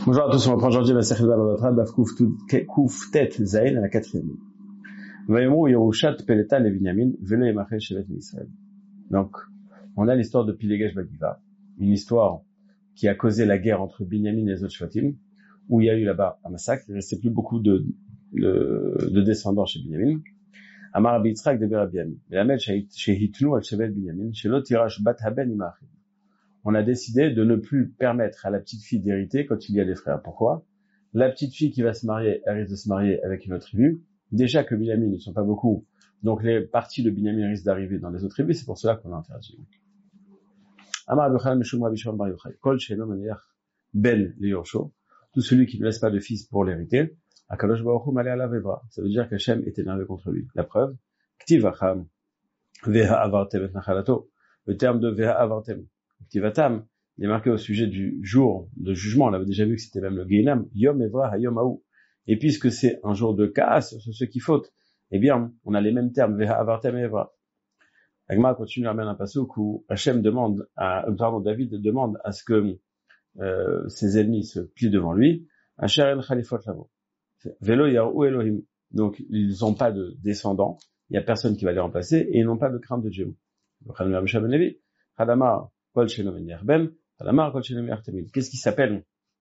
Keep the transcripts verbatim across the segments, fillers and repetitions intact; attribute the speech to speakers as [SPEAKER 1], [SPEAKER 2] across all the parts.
[SPEAKER 1] Bonjour à tous, on reprend aujourd'hui la Masechet Baba Batra, Daf Kuf Tet Zayin à la quatrième ligne. Vayomru Yerushat Peleta le Binyamin, Velo Yemachel Shevet Israël. Donc, on a l'histoire de Pilegesh Bagiva, une histoire qui a causé la guerre entre Binyamin et les autres Shvatim, où il y a eu là-bas un massacre, il ne restait plus beaucoup de, de, de descendants chez Binyamin. Amar Rabbi Yitzhak de Berabiami, Melamed Shehitnu al Shevet Binyamin, Shelo Tirash Bat Haben Imachim. On a décidé de ne plus permettre à la petite fille d'hériter quand il y a des frères. Pourquoi? La petite fille qui va se marier, elle risque de se marier avec une autre tribu. Déjà que Binyamin, ils ne sont pas beaucoup, donc les parties de Binyamin risquent d'arriver dans les autres tribus, c'est pour cela qu'on a interdit. Amar Rabbi Yochanan Mishum Rabbi Shimon Bar Yochai, Kol She'eino Maniach Ben Liyorsho, tout celui qui ne laisse pas de fils pour l'hériter, Akadosh Baruch Hu Maleh Alav Evra. Ça veut dire qu'Hachem est énervé contre lui. La preuve, Ktiv Acham Veha Avartem et Nachalato. Le terme de Veha Avartem, Ktivatam, il est marqué au sujet du jour de jugement. On avait déjà vu que c'était même le Gehinam, Yom Evra Hayom Haou. Et puisque c'est un jour de casse sur ceux qui fautent, eh bien, on a les mêmes termes, Veha Avartem et Evra. Agma continue à ramener un passouk où Hachem demande à, pardon, David demande à ce que, euh, ses ennemis se plient devant lui. Asher el Khalifot Lavo. Velo Yarou Elohim. Donc, ils n'ont pas de descendants. Il n'y a personne qui va les remplacer et ils n'ont pas de crainte de Dieu. Qu'est-ce qui s'appelle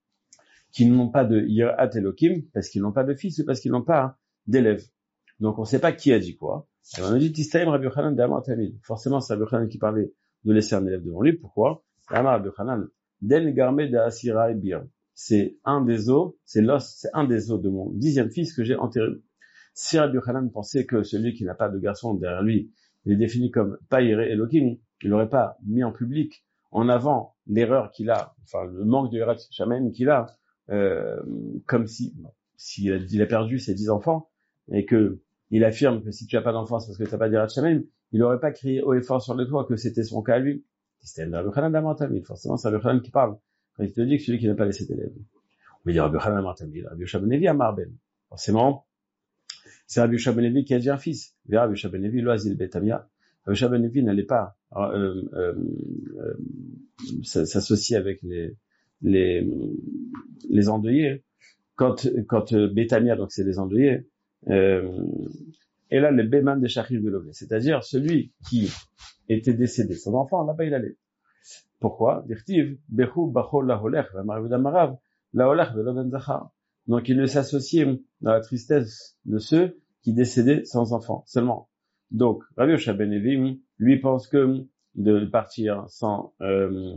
[SPEAKER 1] qui n'ont pas de Yirat Elohim parce qu'ils n'ont pas de fils ou parce qu'ils n'ont pas d'élèves. Donc on ne sait pas qui a dit quoi. Alors on a dit Tistaim Rabbi Yochanan d'Amar Tamid. Forcément c'est Rabbi Yochanan qui parlait de laisser un élève devant lui. Pourquoi? Amar Rabbi Yochanan Del Garme de Asira et Bir. C'est un des os, c'est l'os, c'est un des os de mon dixième fils que j'ai enterré. Si Rabbi Yochanan pensait que celui qui n'a pas de garçon derrière lui, il est défini comme pas Yiré Elohim, il n'aurait pas mis en public, en avant, l'erreur qu'il a, enfin, le manque de Yirat Shamayim qu'il a, euh, comme si, bon, s'il a, il a perdu ses dix enfants, et que, il affirme que si tu n'as pas d'enfants, c'est parce que tu n'as pas de Yirat Shamayim, il n'aurait pas crié haut et fort sur le toit que c'était son cas à lui. C'était Rabbi Yochanan d'Amar Tamid. Forcément, c'est Rabbi Yochanan qui parle, quand il te dit que celui qui n'a pas laissé d'élèves. On va dire Rabbi Yochanan d'Amar Tamid, Rabbi Yoshua ben Levi Amar Ben. Forcément, c'est Rabbi Yoshua ben Levi qui a dit un fils. Vers Rabbi Yoshua ben Levi, Loazil Betamia. Rabbi Yoshua ben Levi n'allait pas euh, euh, euh, s'associer avec les les les endeuillés. Quand quand euh, Betamia, donc c'est les endeuillés, euh, et là le Beman de Shachir Belové, c'est-à-dire celui qui était décédé, son enfant, là-bas il allait. Pourquoi? Dirtiv Bechu Bachol Laholech Vamarav Laholech Velo Ben Zachar. Donc il ne s'associait dans la tristesse de ceux qui décédaient sans enfant seulement. Donc Rabbi Yoshua ben Levi, lui pense que de partir sans euh,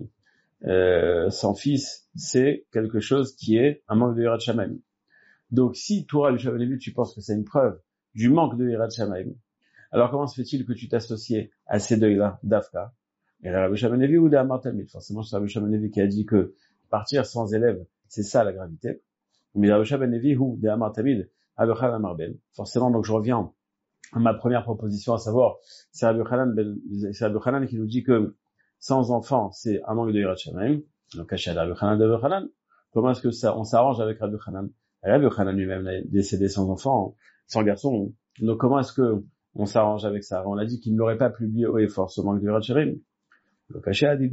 [SPEAKER 1] euh, sans fils, c'est quelque chose qui est un manque de Yirat Shamayim. Donc si toi Rabbi Yoshua ben Levi, tu penses que c'est une preuve du manque de Yirat Shamayim, alors comment se fait-il que tu t'associes à ces deuils-là d'Afka? Et Rabbi Yoshua ben Levi ou d'Amar Tamid? Forcément c'est Rabbi Yoshua ben Levi qui a dit que partir sans élève, c'est ça la gravité. Mais Rabbi Yoshua ben Levi ou d'Amar Tamid, Rabbi Yochanan Amar Ben. Forcément, donc je reviens à ma première proposition, à savoir, c'est Rabbi Yochanan, ben, c'est Rabbi Yochanan qui nous dit que sans enfant, c'est un manque de Yirat Shamayim. Donc, Hachem Rabbi Yochanan de Rabbi Yochanan. Comment est-ce que ça, on s'arrange avec Rabbi Yochanan? Rabbi Yochanan lui-même est décédé sans enfant, sans garçon. Donc, comment est-ce que on s'arrange avec ça? On a dit qu'il ne l'aurait pas publié haut et fort, ce manque de Yirat Shamayim. Donc, Hachem a dit,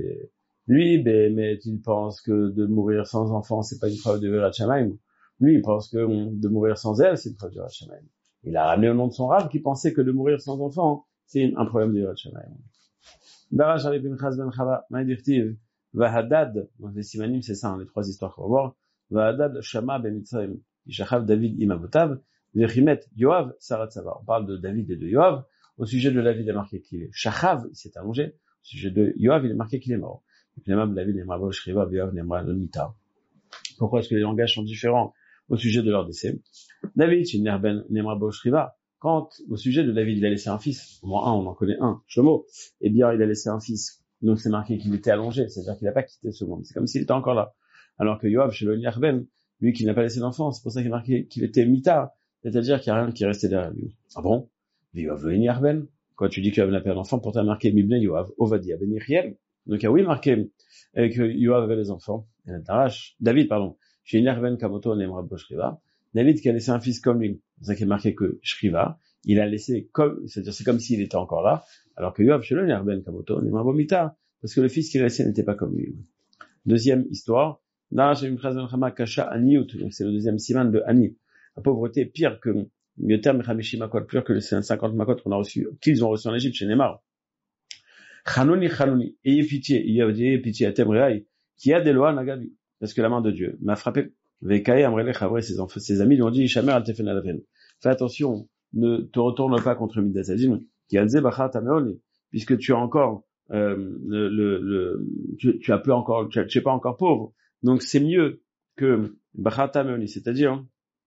[SPEAKER 1] lui, ben, mais il pense que de mourir sans enfant, c'est pas une preuve de Yirat Shamayim. Lui, il pense que de mourir sans elle, c'est une preuve de Yirat Shamayim. Il a ramené au nom de son rave qui pensait que de mourir sans enfant, c'est un problème de Yirat Shamayim. Darash Rabbi Pinchas ben Chava, Maïdirtiv, Vahadad, donc les simanim, c'est ça, hein, les trois histoires qu'on va voir. Vahadad Shama ben Mitzrayim, Ishachav David Imavotav, Vechimet Yoav Sarat Sava. On parle de David et de Yoav. Au sujet de David, il est marqué qu'il est Shachav, il s'est allongé. Au sujet de Yoav, il est marqué qu'il est mort. Et puis, même David Nemra Bo Shriva, Yoav Nemra Nonita. Pourquoi est-ce que les langages sont différents au sujet de leur décès? David, c'est Nerben Nemra Bo Shriva. Quand, au sujet de David, il a laissé un fils, au moins un, on en connaît un, Shlomo, eh bien, il a laissé un fils. Donc, c'est marqué qu'il était allongé, c'est-à-dire qu'il n'a pas quitté ce monde. C'est comme s'il était encore là. Alors que Yoav, chez le Nerben, lui qui n'a pas laissé d'enfant, c'est pour ça qu'il est marqué qu'il était mita, c'est-à-dire qu'il n'y a rien qui est resté derrière lui. Ah bon? Yoav le Nerben. Quand tu dis que Yoav n'a pas d'enfant, pourtant marqué Mibne Yoav, Ovadia Ben Yiriel. Donc, ah oui, marqué, et que Yoav avait les enfants. Et David, pardon. Chez Nerben Kamoto Nemra Bo Shriva. David qui a laissé un fils comme lui. C'est ça qui est marqué que Shriva, il a laissé comme, c'est-à-dire c'est comme s'il était encore là, alors que Yoav chez le Nerben Kamoto Nemra Bo Mita, parce que le fils qu'il a laissé n'était pas comme lui. Deuxième histoire, Donc c'est le deuxième siman de Ani. La pauvreté est pire que le terme Chamishi Makot, pire que les cinquante Makot qu'on a reçus, qu'ils ont reçus en Égypte chez Neymar. Chanouni, Chanouni, ayez pitié, ayez pitié à Temreaï, qui a des lois Nagabi, parce que la main de Dieu m'a frappé. Vekaï Amrele Chavre, ses enfants, ses amis lui ont dit, Ishamer al Tefen Alaven. Fais attention, ne te retourne pas contre Midasadim, qui a dit Bachat Ameoni, puisque tu as encore, euh, le, le, le, tu, tu as plus encore, tu, tu es pas encore pauvre. Donc c'est mieux que Bachat Ameoni, c'est-à-dire,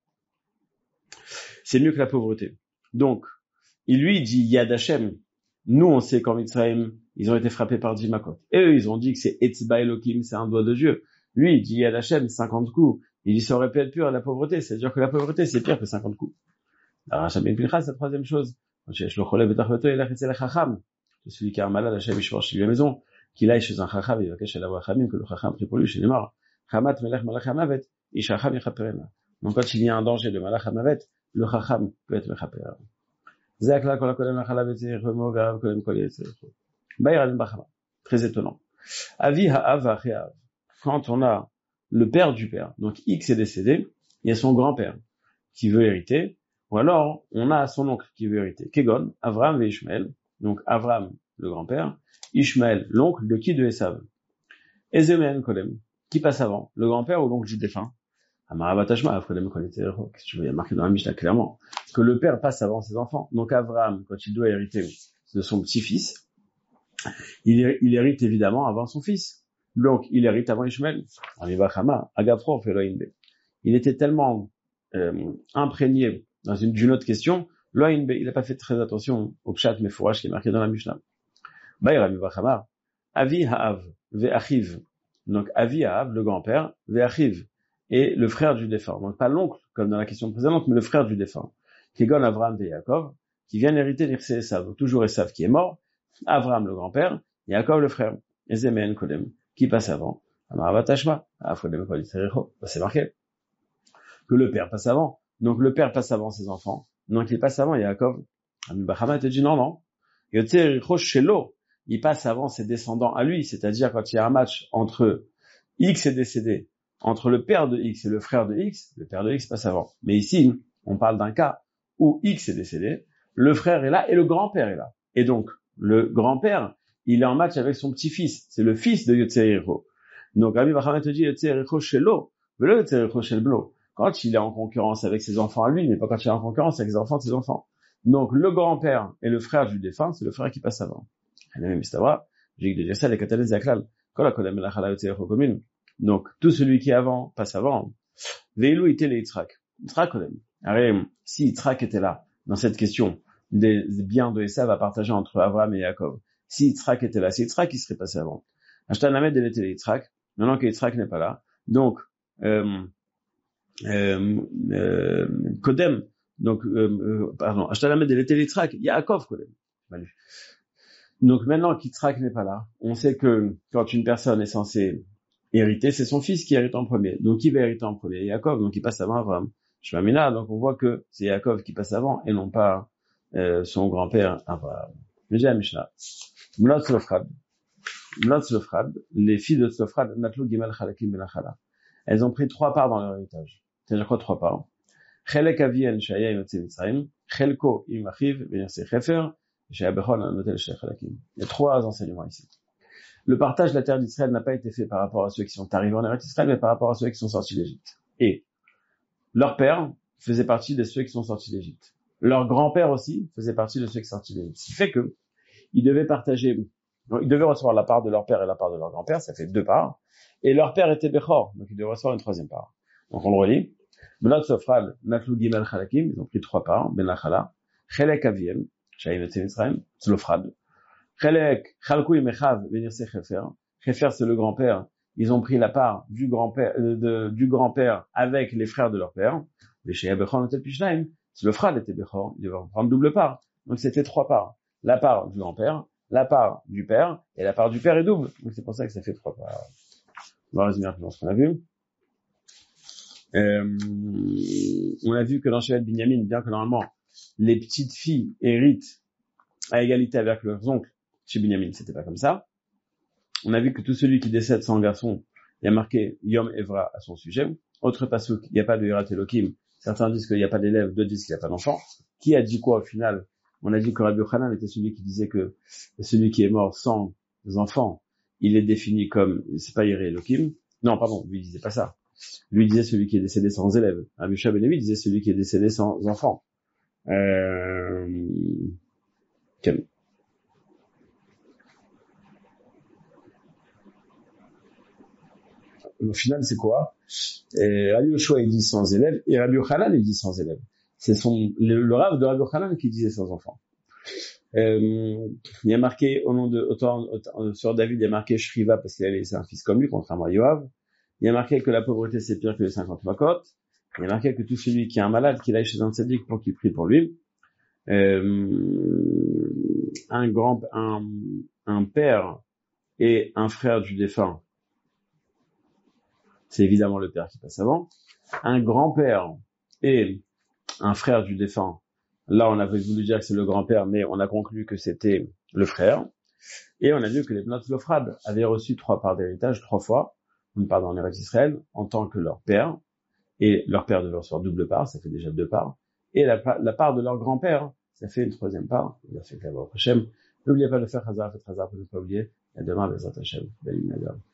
[SPEAKER 1] c'est mieux que la pauvreté. Donc, il lui dit Yad Hashem. Nous, on sait qu'en Mitzrayim, ils ont été frappés par dix makot. Et eux, ils ont dit que c'est Etzba Elohim, c'est un doigt de Dieu. Lui, il dit Yad Hashem, cinquante coups. Il dit ça aurait pu être pire à la pauvreté. C'est-à-dire que la pauvreté, c'est pire que cinquante coups. Alors, Hachem Ben Pinchas, c'est la troisième chose. Celui qui a un malade, Hachem Ishvar chez lui à la maison, qu'il aille chez un Chacham, il va cacher la voix Chamim, que le Chacham prie pour lui, chez les morts. Chamat Melech Malach Hamavet, Ishacham Yechaperena. Donc, quand il y a un danger de Malach Hamavet, le Chacham peut être Mechaper. Très étonnant. Avi ha'av ha'av. Quand on a le père du père, donc X est décédé, il y a son grand-père qui veut hériter, ou alors on a son oncle qui veut hériter. Kegon, Avram et Ishmael, donc Avram le grand-père, Ishmael l'oncle de qui de Esav. Ezemen Kolem, qui passe avant, le grand-père ou l'oncle du défunt. Amarabatashma, qu'est-ce que tu veux, il y a marqué dans la Mishnah clairement que le père passe avant ses enfants. Donc Avram, quand il doit hériter de son petit-fils, il, il hérite évidemment avant son fils. Donc il hérite avant Ishmael. Il était tellement euh, imprégné dans une d'une autre question, il n'a pas fait très attention au pshat mefourash qui est marqué dans la Mishnah. Avi ha'av ve'achiv. Donc Avi ha'av, le grand-père, ve'achiv, et le frère du défunt. Donc pas l'oncle, comme dans la question précédente, mais le frère du défunt. Kegon Avram et Yaakov, qui viennent hériter d'Irse Esav. Donc toujours Esav qui est mort, Avram le grand-père, et Yaakov le frère. Ezemen Kodem, qui passe avant. Amaravatashma, Afodem Kodisericho. C'est marqué que le père passe avant. Donc le père passe avant ses enfants. Donc il passe avant Yaakov. Amibachama te dit non, non. Yotzericho Shelo, il passe avant ses descendants à lui. C'est-à-dire quand il y a un match entre X est décédé, entre le père de X et le frère de X, le père de X passe avant. Mais ici, on parle d'un cas où X est décédé, le frère est là et le grand-père est là. Et donc, le grand-père, il est en match avec son petit-fils. C'est le fils de Yotzericho. Donc, Rabbi Bachama te dit Yotzericho Shelo, le Yotzericho Shelblo. Quand il est en concurrence avec ses enfants à lui, mais pas quand il est en concurrence avec les enfants de ses enfants. Donc, le grand-père et le frère du défunt, c'est le frère qui passe avant. Donc, tout celui qui est avant passe avant. Veilou était les Yitzhak. Yitzhak, si Yitzhak était là, dans cette question des biens de Esav à partager entre Avram et Yaakov, si Yitzhak était là, si Yitzhak, il serait passé avant. Ashtan Hamed, il était les Yitzhak. Maintenant que Yitzhak n'est pas là. Donc, euh, euh, euh, Kodem, donc, euh, pardon, Ashtan Hamed, il était les Yitzhak. Yaakov, Kodem. Donc, maintenant qu'Yitzhak n'est pas là, on sait que quand une personne est censée hériter, c'est son fils qui hérite en premier. Donc, qui va hériter en premier? Yaakov, donc il passe avant Avram. Shemamina, donc on voit que c'est Yaakov qui passe avant et non pas euh, son grand-père Avraham. Déjà Mishnah. Mlot Tzlofrad. Mlot Tzlofrad, les filles de Tzlofrad, Natlu Gimel Chalakim Benachala. Elles ont pris trois parts dans leur héritage. C'est-à-dire quoi trois parts? Chelek Avien Shaya Yotze Mitzrayim, Chelko Im Achiv Benirse Chefer, Shaya Bechol Anotel Shaya Chalakim. Il y a trois enseignements ici. Le partage de la terre d'Israël n'a pas été fait par rapport à ceux qui sont arrivés en Eretz Israël, mais par rapport à ceux qui sont sortis d'Égypte. Et leur père faisait partie de ceux qui sont sortis d'Égypte. Leur grand-père aussi faisait partie de ceux qui sont sortis d'Égypte. Ce qui fait que ils devaient partager, ils devaient recevoir la part de leur père et la part de leur grand-père, ça fait deux parts. Et leur père était Bechor, donc ils devaient recevoir une troisième part. Donc on le relit. Benot Sofral, Natlu Gimel Chalakim, ils ont pris trois parts, Benachala, Chelek Aviem, Shayim Etzem Mitzrayim, Tzlofrad. Chelek, Chalkou Imechav, Benirse Chefer. Chefer, c'est le grand-père. Ils ont pris la part du grand-père, euh, de, du grand-père avec les frères de leur père. Les Shaya Bechor Notel Pishnaim, Tzlofrad était Bechor, il devait prendre double part. Donc c'était trois parts. La part du grand-père, la part du père, et la part du père est double. Donc c'est pour ça que ça fait trois parts. On va résumer un peu ce qu'on a vu. Euh, on a vu que dans Shevet Binyamin, bien que normalement, les petites filles héritent à égalité avec leurs oncles, chez Binyamin, c'était pas comme ça. On a vu que tout celui qui décède sans garçon il y a marqué Yom Evra à son sujet. Autre pasuk, il n'y a pas de Yirat Elokim. Certains disent qu'il n'y a pas d'élève, d'autres disent qu'il n'y a pas d'enfant. Qui a dit quoi au final? On a dit que Rabbi Yochanan était celui qui disait que celui qui est mort sans enfants, il est défini comme, c'est pas Yirat Elokim. Non, pardon, lui il disait pas ça. Lui disait celui qui est décédé sans élève. Rabbi Shua ben Levi disait celui qui est décédé sans enfant. Euh... Quel... Au final, c'est quoi? Et Rabbi Yoshua, il dit sans élève, et Rabbi Yochanan, il dit sans élève. C'est son, le, le rave de Rabbi Yochanan qui disait sans enfant. Euh, il y a marqué, au nom de, autant, autant, sur David, il y a marqué Shriva parce qu'il a laissé un fils comme lui, contrairement à Yoav. Il y a marqué que la pauvreté, c'est pire que les cinquante makot. Il y a marqué que tout celui qui est un malade, qu'il aille chez un tzaddik pour qu'il prie pour lui. Euh, un grand, un, un père et un frère du défunt. C'est évidemment le père qui passe avant. Un grand-père et un frère du défunt. Là, on avait voulu dire que c'est le grand-père, mais on a conclu que c'était le frère. Et on a vu que les Bnot Lofrad avaient reçu trois parts d'héritage trois fois, une part dans l'Eretz Israël, en tant que leur père. Et leur père devait recevoir double part, ça fait déjà deux parts. Et la, la part de leur grand-père, ça fait une troisième part. Il a fait Kavod Hashem. N'oubliez pas de faire Hazar, faites Hazar pour ne pas oublier. Et demain, Bezrat Hashem. Belle